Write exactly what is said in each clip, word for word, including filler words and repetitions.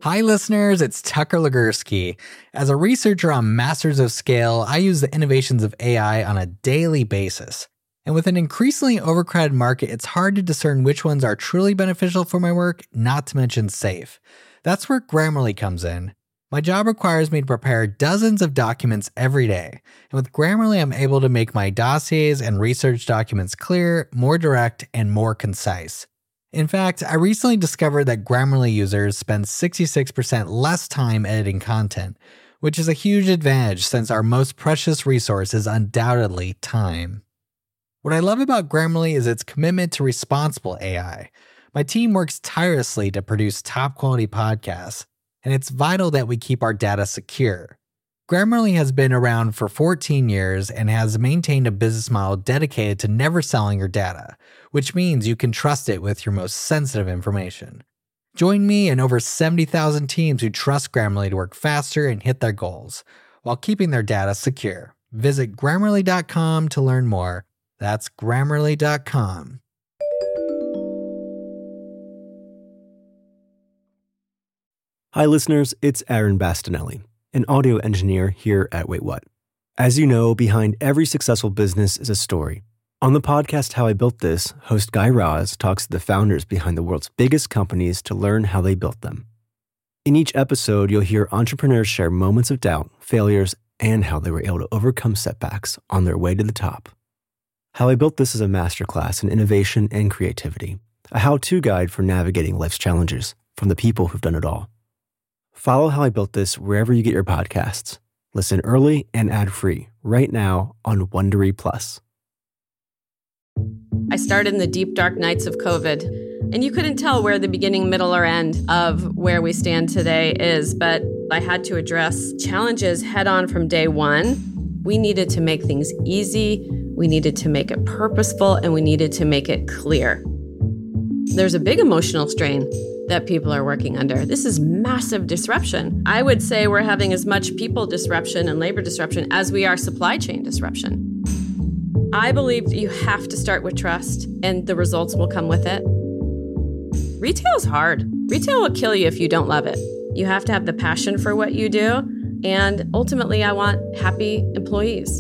Hi listeners, it's Tucker Legursky. As a researcher on Masters of Scale, I use the innovations of A I on a daily basis. And with an increasingly overcrowded market, it's hard to discern which ones are truly beneficial for my work, not to mention safe. That's where Grammarly comes in. My job requires me to prepare dozens of documents every day. And with Grammarly, I'm able to make my dossiers and research documents clear, more direct, and more concise. In fact, I recently discovered that Grammarly users spend sixty-six percent less time editing content, which is a huge advantage since our most precious resource is undoubtedly time. What I love about Grammarly is its commitment to responsible A I. My team works tirelessly to produce top-quality podcasts, and it's vital that we keep our data secure. Grammarly has been around for fourteen years and has maintained a business model dedicated to never selling your data, which means you can trust it with your most sensitive information. Join me and over seventy thousand teams who trust Grammarly to work faster and hit their goals, while keeping their data secure. Visit Grammarly dot com to learn more. That's Grammarly dot com. Hi listeners, it's Aaron Bastinelli, an audio engineer here at Wait What. As you know, behind every successful business is a story. On the podcast How I Built This, host Guy Raz talks to the founders behind the world's biggest companies to learn how they built them. In each episode, you'll hear entrepreneurs share moments of doubt, failures, and how they were able to overcome setbacks on their way to the top. How I Built This is a masterclass in innovation and creativity, a how-to guide for navigating life's challenges from the people who've done it all. Follow How I Built This wherever you get your podcasts. Listen early and ad-free right now on Wondery Plus. I started in the deep, dark nights of COVID, and you couldn't tell where the beginning, middle, or end of where we stand today is, but I had to address challenges head on from day one. We needed to make things easy, we needed to make it purposeful, and we needed to make it clear. There's a big emotional strain that people are working under. This is massive disruption. I would say we're having as much people disruption and labor disruption as we are supply chain disruption. I believe you have to start with trust, and the results will come with it. Retail is hard. Retail will kill you if you don't love it. You have to have the passion for what you do, and ultimately, I want happy employees.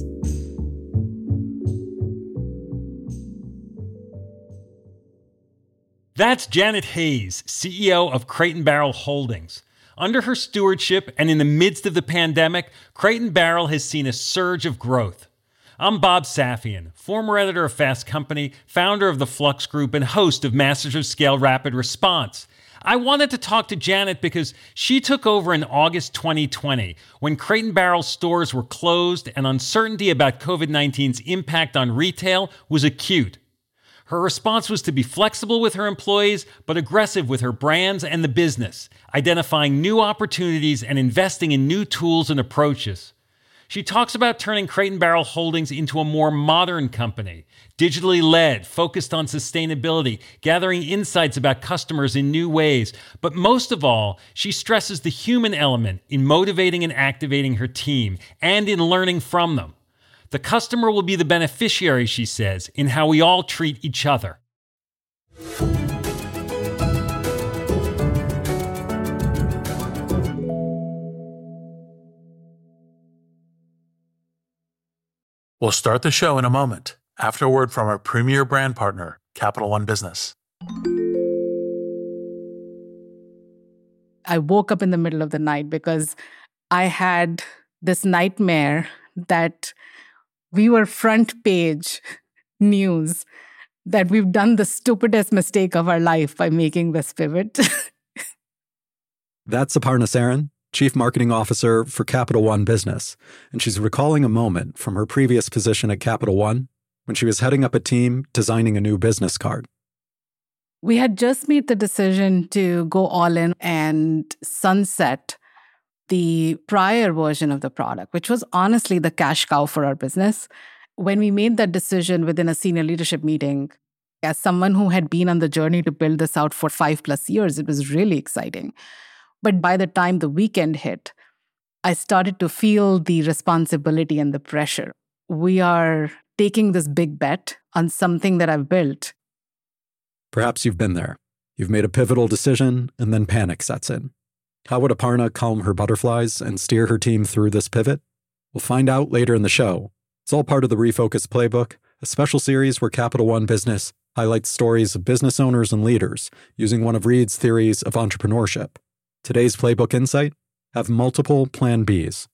That's Janet Hayes, C E O of Crate and Barrel Holdings. Under her stewardship and in the midst of the pandemic, Crate and Barrel has seen a surge of growth. I'm Bob Safian, former editor of Fast Company, founder of the Flux Group, and host of Masters of Scale Rapid Response. I wanted to talk to Janet because she took over in August twenty twenty, when Crate and Barrel stores were closed and uncertainty about covid nineteen's impact on retail was acute. Her response was to be flexible with her employees, but aggressive with her brands and the business, identifying new opportunities and investing in new tools and approaches. She talks about turning Crate and Barrel Holdings into a more modern company, digitally led, focused on sustainability, gathering insights about customers in new ways. But most of all, she stresses the human element in motivating and activating her team and in learning from them. The customer will be the beneficiary, she says, in how we all treat each other. We'll start the show in a moment, after a word from our premier brand partner, Capital One Business. I woke up in the middle of the night because I had this nightmare that we were front page news, that we've done the stupidest mistake of our life by making this pivot. That's Aparna Saran, Chief Marketing Officer for Capital One Business, and she's recalling a moment from her previous position at Capital One when she was heading up a team designing a new business card. We had just made the decision to go all in and sunset the prior version of the product, which was honestly the cash cow for our business. When we made that decision within a senior leadership meeting, as someone who had been on the journey to build this out for five plus years, it was really exciting. But by the time the weekend hit, I started to feel the responsibility and the pressure. We are taking this big bet on something that I've built. Perhaps you've been there. You've made a pivotal decision, and then panic sets in. How would Aparna calm her butterflies and steer her team through this pivot? We'll find out later in the show. It's all part of the Refocus Playbook, a special series where Capital One Business highlights stories of business owners and leaders using one of Reid's theories of entrepreneurship. Today's Playbook Insight: have multiple Plan Bs.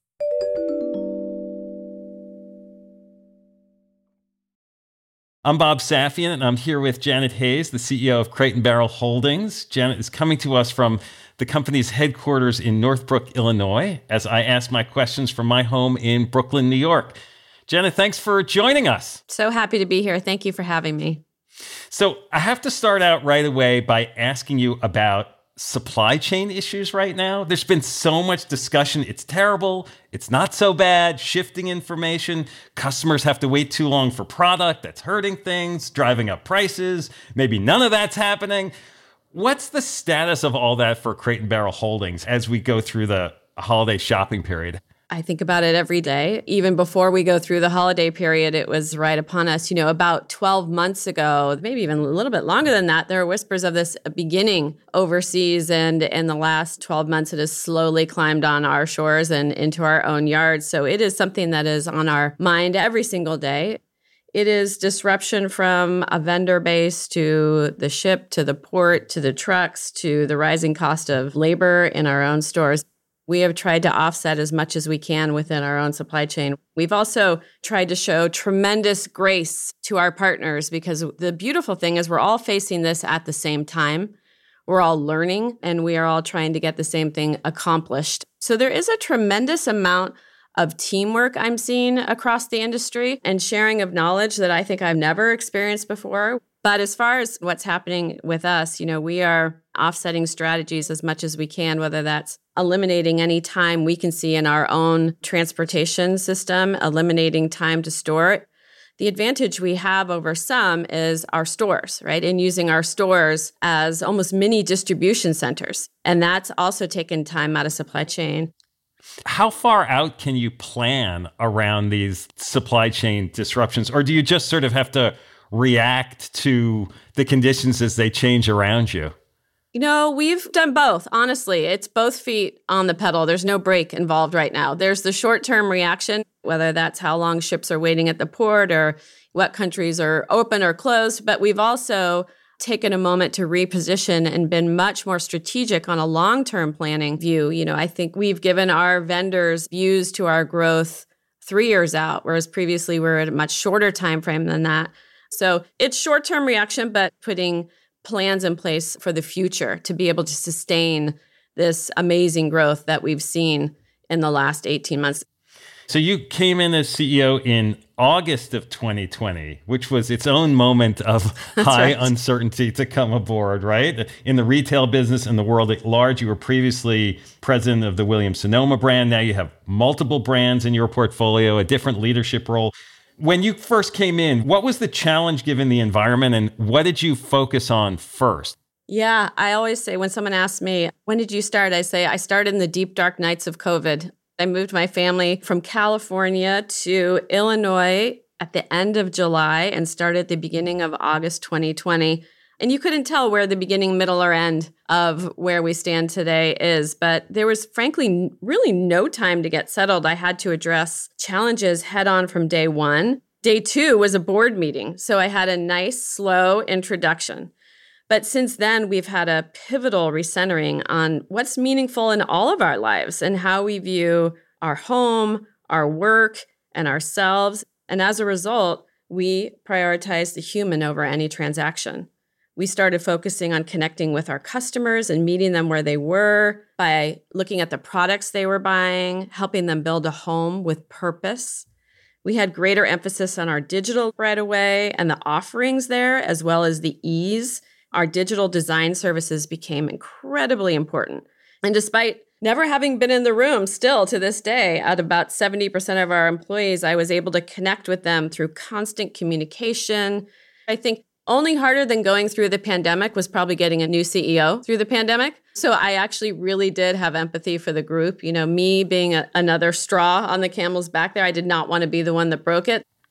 I'm Bob Safian, and I'm here with Janet Hayes, the C E O of Crate and Barrel Holdings. Janet is coming to us from the company's headquarters in Northbrook, Illinois, as I ask my questions from my home in Brooklyn, New York. Janet, thanks for joining us. So happy to be here. Thank you for having me. So I have to start out right away by asking you about supply chain issues right now. There's been so much discussion. It's terrible. It's not so bad. Shifting information. Customers have to wait too long for product. That's hurting things, driving up prices. Maybe none of that's happening. What's the status of all that for Crate and Barrel Holdings as we go through the holiday shopping period? I think about it every day. Even before we go through the holiday period, it was right upon us. You know, about twelve months ago, maybe even a little bit longer than that, there were whispers of this beginning overseas. And in the last twelve months, it has slowly climbed on our shores and into our own yards. So it is something that is on our mind every single day. It is disruption from a vendor base to the ship, to the port, to the trucks, to the rising cost of labor in our own stores. We have tried to offset as much as we can within our own supply chain. We've also tried to show tremendous grace to our partners, because the beautiful thing is we're all facing this at the same time. We're all learning, and we are all trying to get the same thing accomplished. So there is a tremendous amount of teamwork I'm seeing across the industry and sharing of knowledge that I think I've never experienced before. But as far as what's happening with us, you know, we are offsetting strategies as much as we can, whether that's eliminating any time we can see in our own transportation system, eliminating time to store. The advantage we have over some is our stores, right? And using our stores as almost mini distribution centers. And that's also taken time out of supply chain. How far out can you plan around these supply chain disruptions? Or do you just sort of have to react to the conditions as they change around you? You know, we've done both. Honestly, it's both feet on the pedal. There's no break involved right now. There's the short-term reaction, whether that's how long ships are waiting at the port or what countries are open or closed. But we've also taken a moment to reposition and been much more strategic on a long-term planning view. You know, I think we've given our vendors views to our growth three years out, whereas previously we were at a much shorter time frame than that. So it's short-term reaction, but putting plans in place for the future to be able to sustain this amazing growth that we've seen in the last eighteen months. So you came in as C E O in August of twenty twenty, which was its own moment of high right. uncertainty to come aboard, right? In the retail business and the world at large, you were previously president of the Williams-Sonoma brand. Now you have multiple brands in your portfolio, a different leadership role. When you first came in, what was the challenge given the environment, and what did you focus on first? Yeah, I always say when someone asks me, when did you start? I say, I started in the deep, dark nights of COVID. I moved my family from California to Illinois at the end of July and started at the beginning of August twenty twenty. And you couldn't tell where the beginning, middle, or end of where we stand today is. But there was, frankly, really no time to get settled. I had to address challenges head on from day one. Day two was a board meeting. So I had a nice, slow introduction. But since then, we've had a pivotal recentering on what's meaningful in all of our lives and how we view our home, our work, and ourselves. And as a result, we prioritize the human over any transaction. We started focusing on connecting with our customers and meeting them where they were by looking at the products they were buying, helping them build a home with purpose. We had greater emphasis on our digital right away and the offerings there, as well as the ease. Our digital design services became incredibly important. And despite never having been in the room, still to this day, at about seventy percent of our employees, I was able to connect with them through constant communication. I think only harder than going through the pandemic was probably getting a new C E O through the pandemic. So I actually really did have empathy for the group. You know, me being a, another straw on the camel's back there, I did not want to be the one that broke it.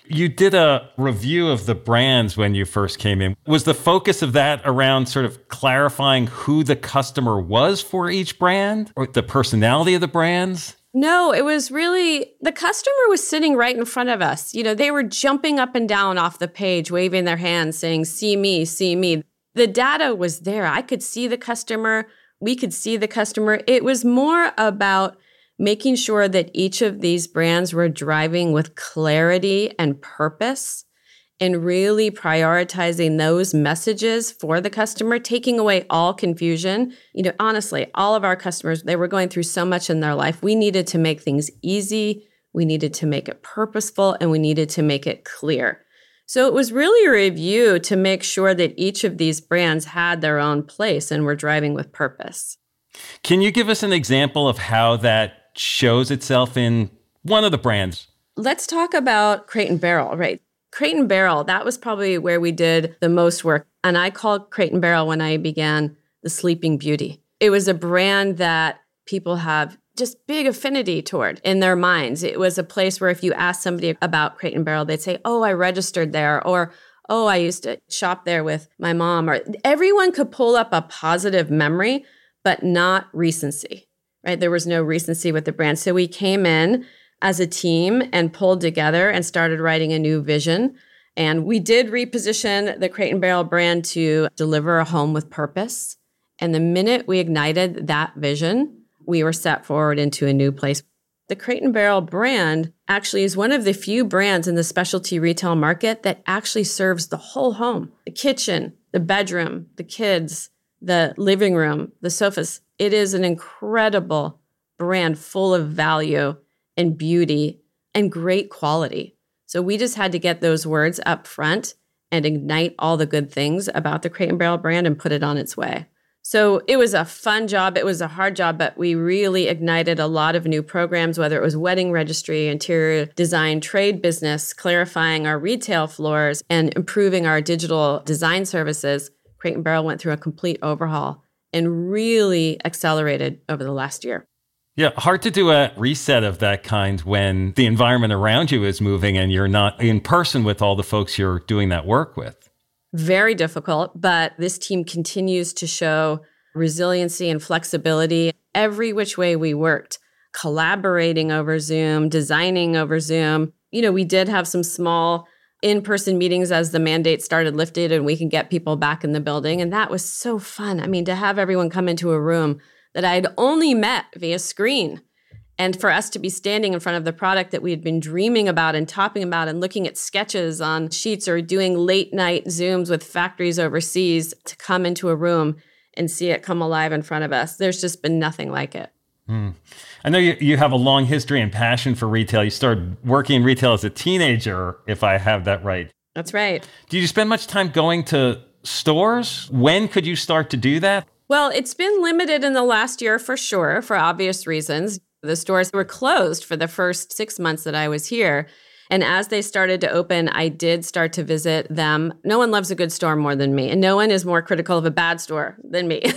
You did a review of the brands when you first came in. Was the focus of that around sort of clarifying who the customer was for each brand or the personality of the brands? No, it was really, the customer was sitting right in front of us. You know, they were jumping up and down off the page, waving their hands, saying, see me, see me. The data was there. I could see the customer. We could see the customer. It was more about making sure that each of these brands were driving with clarity and purpose and really prioritizing those messages for the customer, taking away all confusion. You know, honestly, all of our customers, they were going through so much in their life. We needed to make things easy. We needed to make it purposeful, and we needed to make it clear. So it was really a review to make sure that each of these brands had their own place and were driving with purpose. Can you give us an example of how that shows itself in one of the brands? Let's talk about Crate and Barrel, right? Crate and Barrel, that was probably where we did the most work. And I called Crate and Barrel when I began the Sleeping Beauty. It was a brand that people have just big affinity toward in their minds. It was a place where if you ask somebody about Crate and Barrel, they'd say, oh, I registered there, or oh, I used to shop there with my mom. Or everyone could pull up a positive memory, but not recency. Right? There was no recency with the brand. So we came in as a team and pulled together and started writing a new vision. And we did reposition the Crate and Barrel brand to deliver a home with purpose. And the minute we ignited that vision, we were set forward into a new place. The Crate and Barrel brand actually is one of the few brands in the specialty retail market that actually serves the whole home, the kitchen, the bedroom, the kids, the living room, the sofas. It is an incredible brand full of value and beauty and great quality. So we just had to get those words up front and ignite all the good things about the Crate and Barrel brand and put it on its way. So it was a fun job. It was a hard job, but we really ignited a lot of new programs, whether it was wedding registry, interior design, trade business, clarifying our retail floors, and improving our digital design services. Crate and Barrel went through a complete overhaul and really accelerated over the last year. Yeah, hard to do a reset of that kind when the environment around you is moving and you're not in person with all the folks you're doing that work with. Very difficult, but this team continues to show resiliency and flexibility every which way we worked, collaborating over Zoom, designing over Zoom. You know, we did have some small in-person meetings as the mandate started lifted and we can get people back in the building. And that was so fun. I mean, to have everyone come into a room that I had only met via screen and for us to be standing in front of the product that we had been dreaming about and talking about and looking at sketches on sheets or doing late night Zooms with factories overseas to come into a room and see it come alive in front of us. There's just been nothing like it. Hmm. I know you, you have a long history and passion for retail. You started working in retail as a teenager, if I have that right. That's right. Did you spend much time going to stores? When could you start to do that? Well, it's been limited in the last year for sure, for obvious reasons. The stores were closed for the first six months that I was here. And as they started to open, I did start to visit them. No one loves a good store more than me, and no one is more critical of a bad store than me.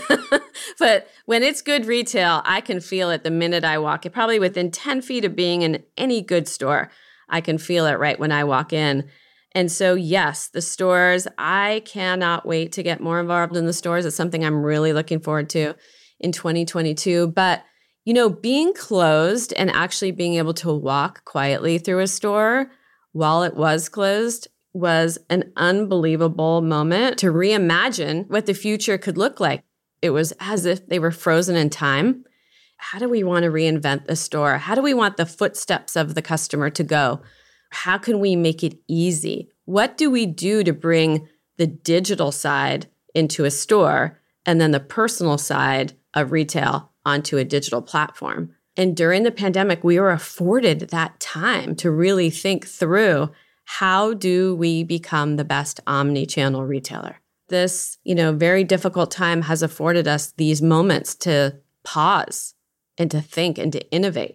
But when it's good retail, I can feel it the minute I walk in. Probably within ten feet of being in any good store, I can feel it right when I walk in. And so, yes, the stores, I cannot wait to get more involved in the stores. It's something I'm really looking forward to in twenty twenty-two. But you know, being closed and actually being able to walk quietly through a store while it was closed was an unbelievable moment to reimagine what the future could look like. It was as if they were frozen in time. How do we want to reinvent the store? How do we want the footsteps of the customer to go? How can we make it easy? What do we do to bring the digital side into a store and then the personal side of retail onto a digital platform? And during the pandemic, we were afforded that time to really think through, how do we become the best omni-channel retailer? This, you know, very difficult time has afforded us these moments to pause and to think and to innovate.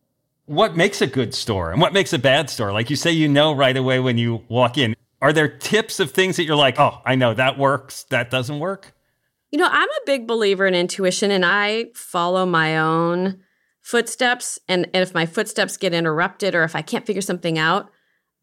What makes a good store and what makes a bad store? Like you say, you know right away when you walk in. Are there tips of things that you're like, oh, I know that works, that doesn't work? You know, I'm a big believer in intuition, and I follow my own footsteps. And if my footsteps get interrupted or if I can't figure something out,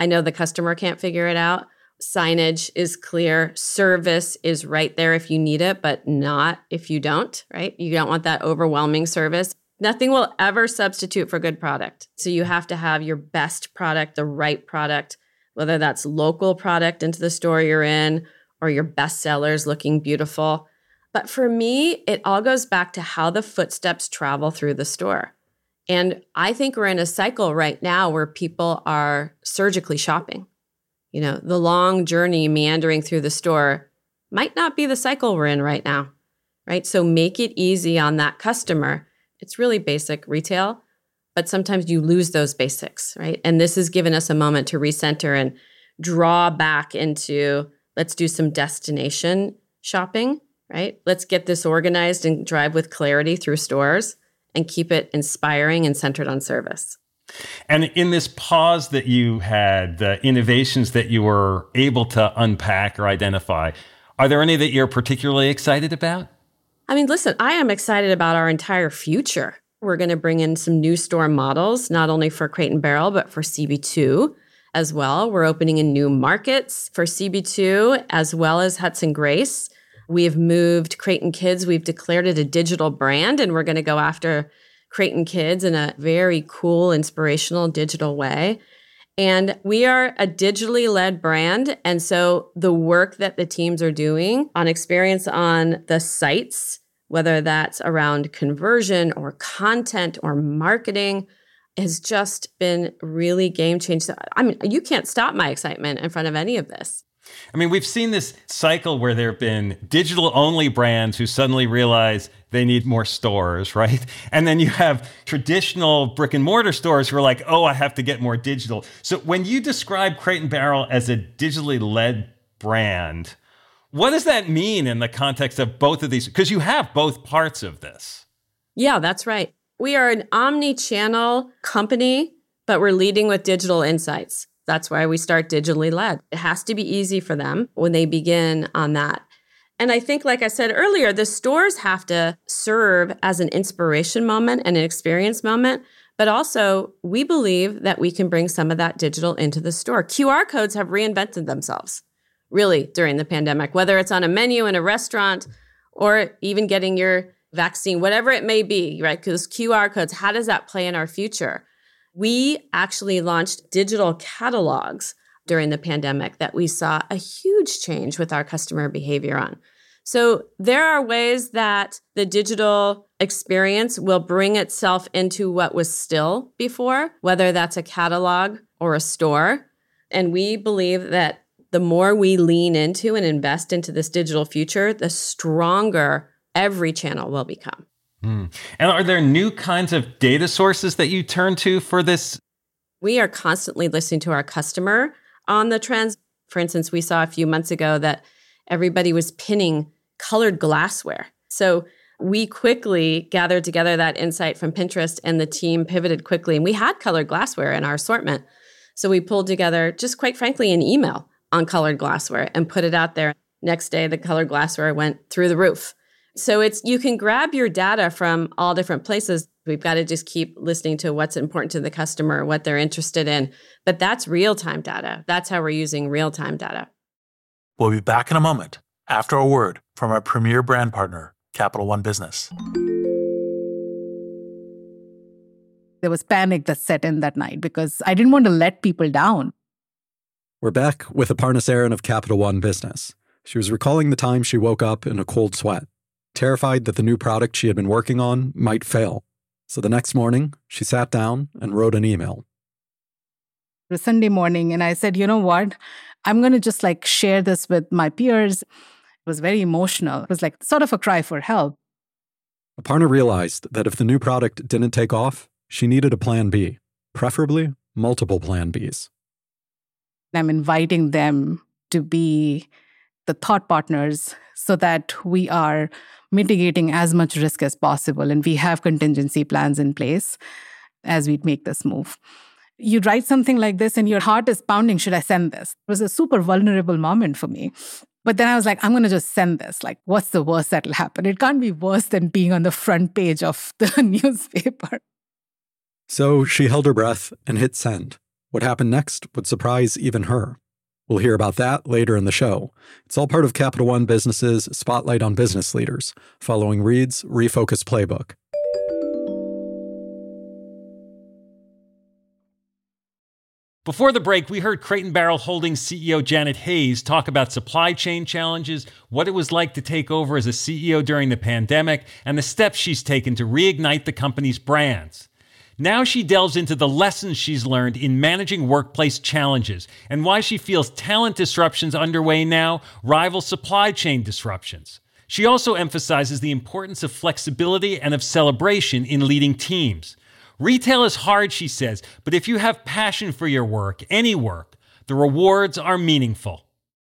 I know the customer can't figure it out. Signage is clear. Service is right there if you need it, but not if you don't, right? You don't want that overwhelming service. Nothing will ever substitute for good product. So you have to have your best product, the right product, whether that's local product into the store you're in or your best sellers looking beautiful. But for me, it all goes back to how the footsteps travel through the store. And I think we're in a cycle right now where people are surgically shopping. You know, the long journey meandering through the store might not be the cycle we're in right now, right? So make it easy on that customer. It's really basic retail, but sometimes you lose those basics, right? And this has given us a moment to recenter and draw back into, let's do some destination shopping, right? Let's get this organized and drive with clarity through stores and keep it inspiring and centered on service. And in this pause that you had, the innovations that you were able to unpack or identify, are there any that you're particularly excited about? I mean, listen, I am excited about our entire future. We're going to bring in some new store models, not only for Crate and Barrel, but for C B two as well. We're opening in new markets for C B two as well as Hudson Grace. We have moved Creighton Kids. We've declared it a digital brand, and we're going to go after Creighton Kids in a very cool, inspirational digital way. And we are a digitally led brand. And so the work that the teams are doing on experience on the sites, whether that's around conversion or content or marketing, has just been really game changing. I mean, you can't stop my excitement in front of any of this. I mean, we've seen this cycle where there have been digital-only brands who suddenly realize they need more stores, right? And then you have traditional brick-and-mortar stores who are like, oh, I have to get more digital. So when you describe Crate and Barrel as a digitally led brand, what does that mean in the context of both of these? Because you have both parts of this. Yeah, that's right. We are an omni-channel company, but we're leading with digital insights. That's why we start digitally led. It has to be easy for them when they begin on that. And I think, like I said earlier, the stores have to serve as an inspiration moment and an experience moment. But also, we believe that we can bring some of that digital into the store. Q R codes have reinvented themselves, really, during the pandemic, whether it's on a menu in a restaurant or even getting your vaccine, whatever it may be, right? Because Q R codes, how does that play in our future? We actually launched digital catalogs during the pandemic that we saw a huge change with our customer behavior on. So there are ways that the digital experience will bring itself into what was still before, whether that's a catalog or a store. And we believe that the more we lean into and invest into this digital future, the stronger every channel will become. Mm. And are there new kinds of data sources that you turn to for this? We are constantly listening to our customer on the trends. For instance, we saw a few months ago that everybody was pinning colored glassware. So we quickly gathered together that insight from Pinterest, and the team pivoted quickly. And we had colored glassware in our assortment. So we pulled together, just quite frankly, an email on colored glassware and put it out there. Next day, the colored glassware went through the roof. So it's you can grab your data from all different places. We've got to just keep listening to what's important to the customer, what they're interested in. But that's real-time data. That's how we're using real-time data. We'll be back in a moment after a word from our premier brand partner, Capital One Business. There was panic that set in that night because I didn't want to let people down. We're back with Aparna Saran of Capital One Business. She was recalling the time she woke up in a cold sweat, terrified that the new product she had been working on might fail. So the next morning, she sat down and wrote an email. It was Sunday morning, and I said, you know what? I'm going to just like share this with my peers. It was very emotional. It was like sort of a cry for help. Aparna realized that if the new product didn't take off, she needed a plan B, preferably multiple plan Bs. I'm inviting them to be the thought partners so that we are mitigating as much risk as possible and we have contingency plans in place as we make this move. You write something like this and your heart is pounding, should I send this? It was a super vulnerable moment for me. But then I was like, I'm going to just send this. Like, what's the worst that'll happen? It can't be worse than being on the front page of the newspaper. So she held her breath and hit send. What happened next would surprise even her. We'll hear about that later in the show. It's all part of Capital One Business's Spotlight on Business Leaders, following Reid's Refocus Playbook. Before the break, we heard Crate and Barrel Holdings C E O Janet Hayes talk about supply chain challenges, what it was like to take over as a C E O during the pandemic, and the steps she's taken to reignite the company's brands. Now she delves into the lessons she's learned in managing workplace challenges and why she feels talent disruptions underway now rival supply chain disruptions. She also emphasizes the importance of flexibility and of celebration in leading teams. Retail is hard, she says, but if you have passion for your work, any work, the rewards are meaningful.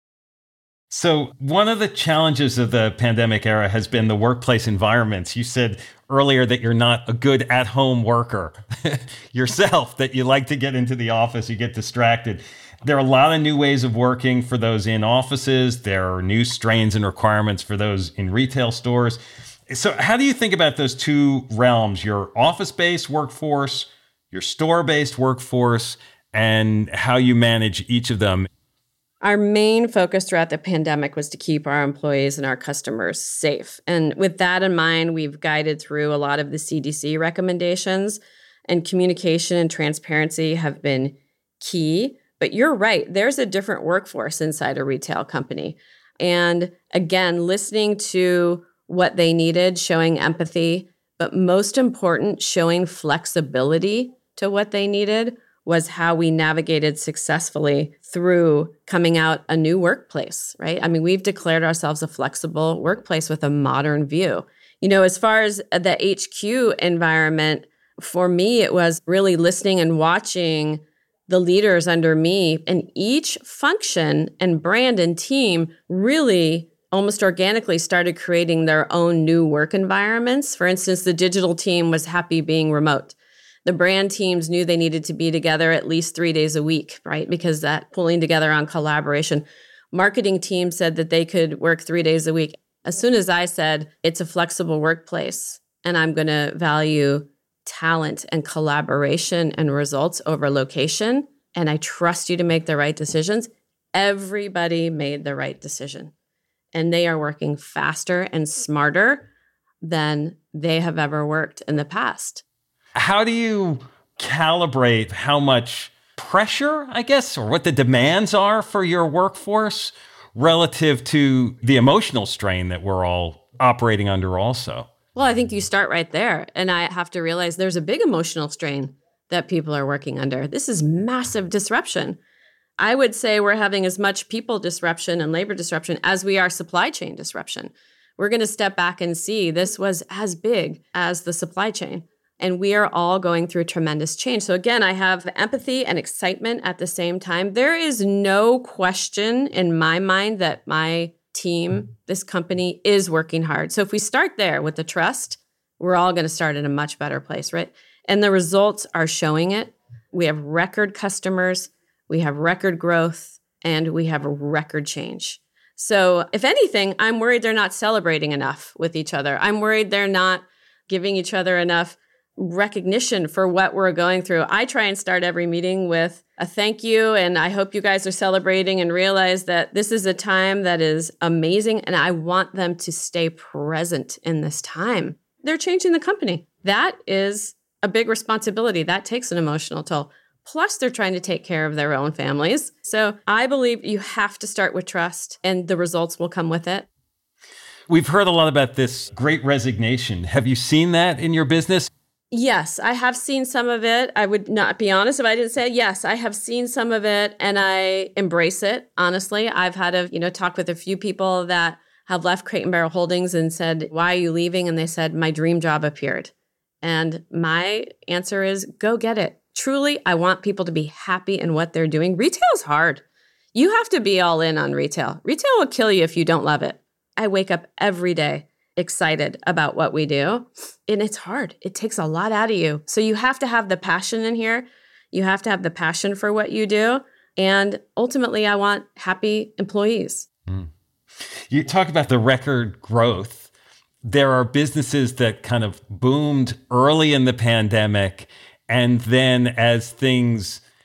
So one of the challenges of the pandemic era has been the workplace environments. You said earlier that you're not a good at-home worker yourself, that you like to get into the office, you get distracted. There are a lot of new ways of working for those in offices. There are new strains and requirements for those in retail stores. So how do you think about those two realms, your office-based workforce, your store-based workforce, and how you manage each of them? Our main focus throughout the pandemic was to keep our employees and our customers safe. And with that in mind, we've guided through a lot of the C D C recommendations, and communication and transparency have been key. But you're right, there's a different workforce inside a retail company. And again, listening to what they needed, showing empathy, but most important, showing flexibility to what they needed was how we navigated successfully through coming out a new workplace, right? I mean, we've declared ourselves a flexible workplace with a modern view. You know, as far as the H Q environment, for me, it was really listening and watching the leaders under me, and each function and brand and team really almost organically started creating their own new work environments. For instance, the digital team was happy being remote. The brand teams knew they needed to be together at least three days a week, right? Because that pulling together on collaboration. Marketing team said that they could work three days a week. As soon as I said, it's a flexible workplace and I'm going to value talent and collaboration and results over location, and I trust you to make the right decisions, everybody made the right decision. And they are working faster and smarter than they have ever worked in the past. How do you calibrate how much pressure, I guess, or what the demands are for your workforce relative to the emotional strain that we're all operating under also? Well, I think you start right there. And I have to realize there's a big emotional strain that people are working under. This is massive disruption. I would say we're having as much people disruption and labor disruption as we are supply chain disruption. We're going to step back and see this was as big as the supply chain. And we are all going through tremendous change. So again, I have empathy and excitement at the same time. There is no question in my mind that my team, this company, is working hard. So if we start there with the trust, we're all going to start in a much better place, right? And the results are showing it. We have record customers, we have record growth, and we have a record change. So if anything, I'm worried they're not celebrating enough with each other. I'm worried they're not giving each other enough recognition for what we're going through. I try and start every meeting with a thank you, and I hope you guys are celebrating and realize that this is a time that is amazing, and I want them to stay present in this time. They're changing the company. That is a big responsibility. That takes an emotional toll. Plus, they're trying to take care of their own families. So I believe you have to start with trust, and the results will come with it. We've heard a lot about this great resignation. Have you seen that in your business? Yes, I have seen some of it. I would not be honest if I didn't say it. Yes, I have seen some of it, and I embrace it. Honestly, I've had a you know talk with a few people that have left Crate and Barrel Holdings and said, "Why are you leaving?" And they said, "My dream job appeared." And my answer is, go get it. Truly, I want people to be happy in what they're doing. Retail is hard. You have to be all in on retail. Retail will kill you if you don't love it. I wake up every day excited about what we do, and it's hard. It takes a lot out of you. So you have to have the passion in here. You have to have the passion for what you do. And ultimately, I want happy employees. Mm. You talk about the record growth. There are businesses that kind of boomed early in the pandemic, and then as things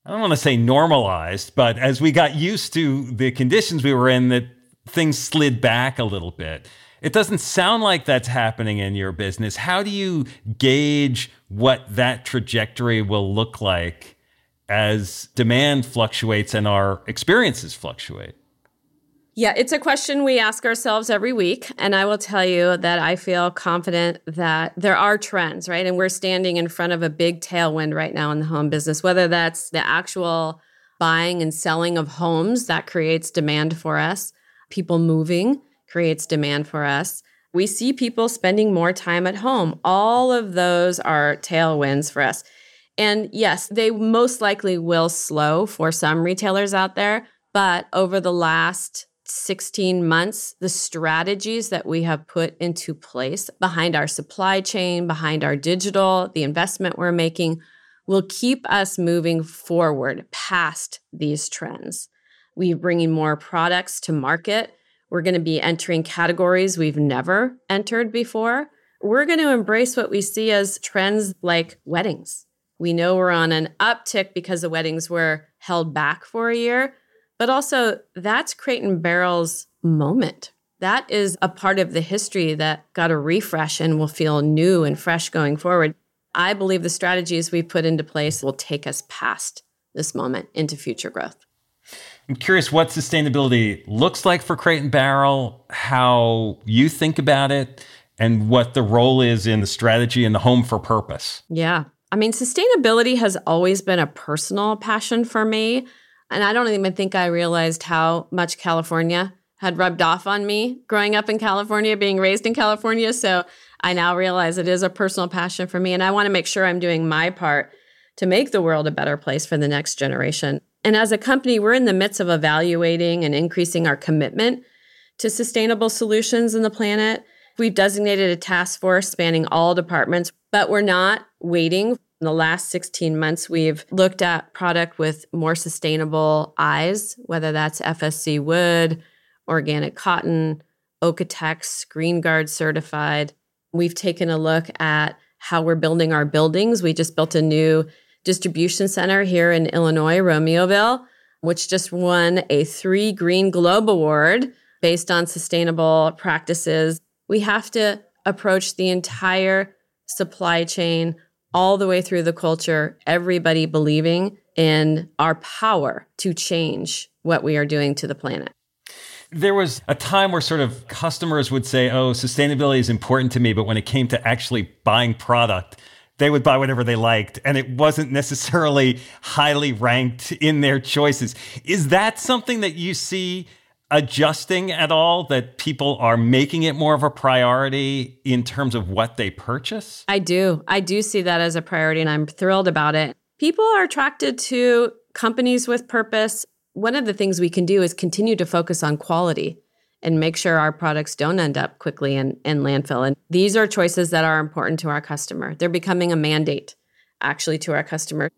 I don't want to say normalized, but as we got used to the conditions we were in, that things slid back a little bit. It doesn't sound like that's happening in your business. How do you gauge what that trajectory will look like as demand fluctuates and our experiences fluctuate? Yeah, it's a question we ask ourselves every week. And I will tell you that I feel confident that there are trends, right? And we're standing in front of a big tailwind right now in the home business, whether that's the actual buying and selling of homes that creates demand for us, people moving creates demand for us. We see people spending more time at home. All of those are tailwinds for us. And yes, they most likely will slow for some retailers out there. But over the last sixteen months, the strategies that we have put into place behind our supply chain, behind our digital, the investment we're making, will keep us moving forward past these trends. We're bringing more products to market. We're going to be entering categories we've never entered before. We're going to embrace what we see as trends like weddings. We know we're on an uptick because the weddings were held back for a year, but also that's Crate and Barrel's moment. That is a part of the history that got a refresh and will feel new and fresh going forward. I believe the strategies we put into place will take us past this moment into future growth. I'm curious what sustainability looks like for Crate and Barrel, how you think about it, and what the role is in the strategy and the home for purpose. Yeah. I mean, sustainability has always been a personal passion for me. And I don't even think I realized how much California had rubbed off on me growing up in California, being raised in California. So I now realize it is a personal passion for me. And I want to make sure I'm doing my part to make the world a better place for the next generation. And as a company, we're in the midst of evaluating and increasing our commitment to sustainable solutions in the planet. We've designated a task force spanning all departments, but we're not waiting. In the last sixteen months, we've looked at product with more sustainable eyes, whether that's F S C wood, organic cotton, Okotex, Green Guard certified. We've taken a look at how we're building our buildings. We just built a new distribution center here in Illinois, Romeoville, which just won a three Green Globe Award based on sustainable practices. We have to approach the entire supply chain all the way through the culture, everybody believing in our power to change what we are doing to the planet. There was a time where sort of customers would say, oh, sustainability is important to me, but when it came to actually buying product, they would buy whatever they liked, and it wasn't necessarily highly ranked in their choices. Is that something that you see adjusting at all, that people are making it more of a priority in terms of what they purchase? I do. I do see that as a priority, and I'm thrilled about it. People are attracted to companies with purpose. One of the things we can do is continue to focus on quality and make sure our products don't end up quickly in, in landfill. And these are choices that are important to our customer. They're becoming a mandate, actually, to our customer.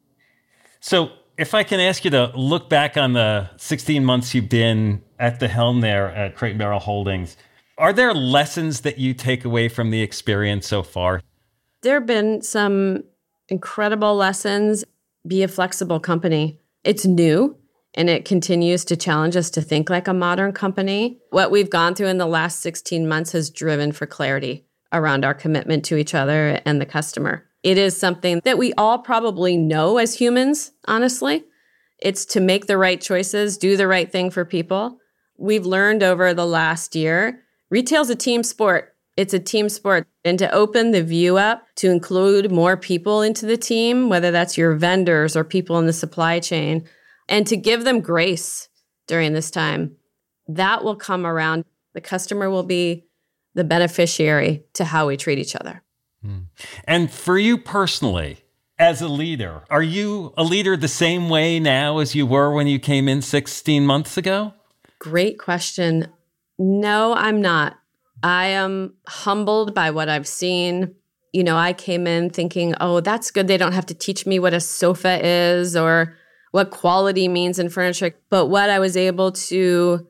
So if I can ask you to look back on the sixteen months you've been at the helm there at Crate and Barrel Holdings, are there lessons that you take away from the experience so far? There have been some incredible lessons. Be a flexible company. It's new, and it continues to challenge us to think like a modern company. What we've gone through in the last sixteen months has driven for clarity around our commitment to each other and the customer. It is something that we all probably know as humans, honestly. It's to make the right choices, do the right thing for people. We've learned over the last year, retail's a team sport. It's a team sport. And to open the view up, to include more people into the team, whether that's your vendors or people in the supply chain, and to give them grace during this time, that will come around. The customer will be the beneficiary to how we treat each other. Mm. And for you personally, as a leader, are you a leader the same way now as you were when you came in sixteen months ago? Great question. No, I'm not. I am humbled by what I've seen. You know, I came in thinking, oh, that's good. They don't have to teach me what a sofa is or what quality means in furniture. But what I was able to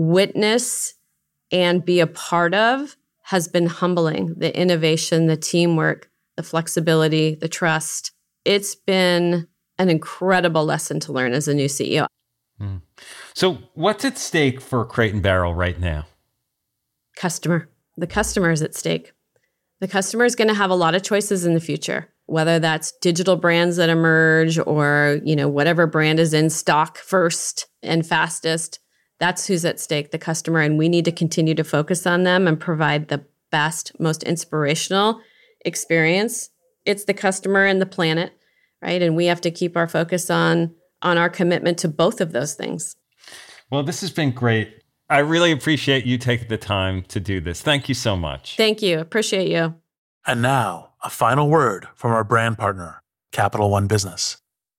witness and be a part of has been humbling. The innovation, the teamwork, the flexibility, the trust. It's been an incredible lesson to learn as a new C E O. Mm. So what's at stake for Crate and Barrel right now? Customer. The customer is at stake. The customer is going to have a lot of choices in the future, whether that's digital brands that emerge or, you know, whatever brand is in stock first and fastest. That's who's at stake, the customer. And we need to continue to focus on them and provide the best, most inspirational experience. It's the customer and the planet, right? And we have to keep our focus on, on our commitment to both of those things. Well, this has been great. I really appreciate you taking the time to do this. Thank you so much. Thank you. Appreciate you. And now, a final word from our brand partner, Capital One Business.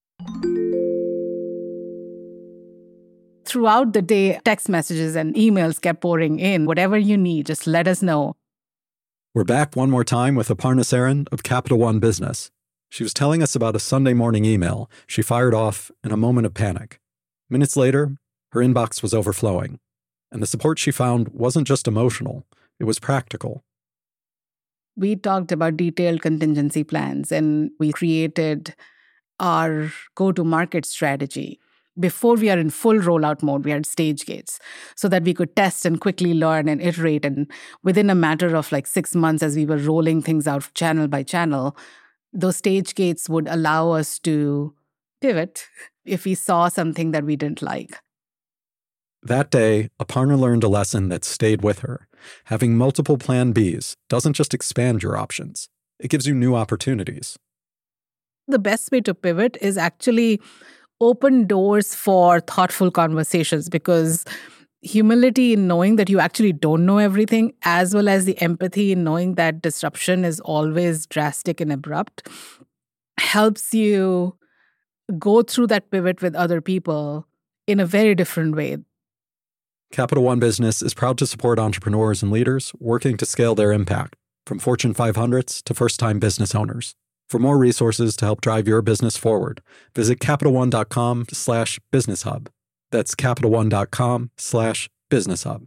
Throughout the day, text messages and emails kept pouring in. Whatever you need, just let us know. We're back one more time with Aparna Saran of Capital One Business. She was telling us about a Sunday morning email she fired off in a moment of panic. Minutes later, her inbox was overflowing. And the support she found wasn't just emotional, it was practical. We talked about detailed contingency plans and we created our go-to-market strategy. Before we are in full rollout mode, we had stage gates so that we could test and quickly learn and iterate. And within a matter of like six months, as we were rolling things out channel by channel, those stage gates would allow us to pivot if we saw something that we didn't like. That day, Aparna learned a lesson that stayed with her. Having multiple plan Bs doesn't just expand your options, it gives you new opportunities. The best way to pivot is actually open doors for thoughtful conversations, because humility in knowing that you actually don't know everything, as well as the empathy in knowing that disruption is always drastic and abrupt, helps you go through that pivot with other people in a very different way. Capital One Business is proud to support entrepreneurs and leaders working to scale their impact, from Fortune five hundreds to first-time business owners. For more resources to help drive your business forward, visit CapitalOne.com slash Business Hub. That's CapitalOne.com slash Business Hub.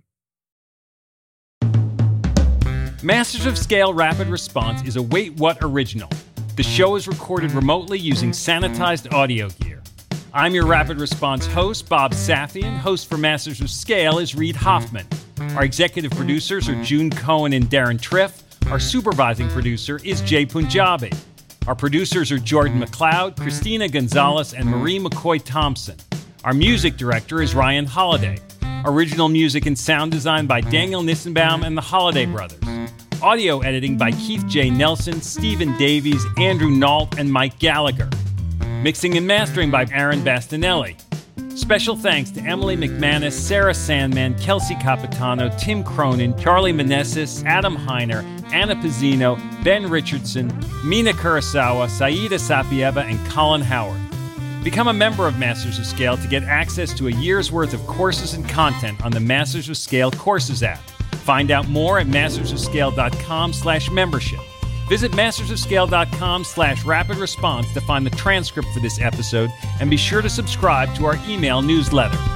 Masters of Scale Rapid Response is a Wait What original. The show is recorded remotely using sanitized audio gear. I'm your Rapid Response host, Bob Safian. Host for Masters of Scale is Reid Hoffman. Our executive producers are June Cohen and Darren Triff. Our supervising producer is Jay Punjabi. Our producers are Jordan McLeod, Christina Gonzalez, and Marie McCoy Thompson. Our music director is Ryan Holiday. Original music and sound design by Daniel Nissenbaum and the Holiday Brothers. Audio editing by Keith J. Nelson, Stephen Davies, Andrew Nault, and Mike Gallagher. Mixing and mastering by Aaron Bastinelli. Special thanks to Emily McManus, Sarah Sandman, Kelsey Capitano, Tim Cronin, Charlie Meneses, Adam Heiner, Anna Pizzino, Ben Richardson, Mina Kurosawa, Saida Sapieva, and Colin Howard. Become a member of Masters of Scale to get access to a year's worth of courses and content on the Masters of Scale Courses app. Find out more at mastersofscale.com slash membership. Visit mastersofscale.com slash rapid response to find the transcript for this episode, and be sure to subscribe to our email newsletter.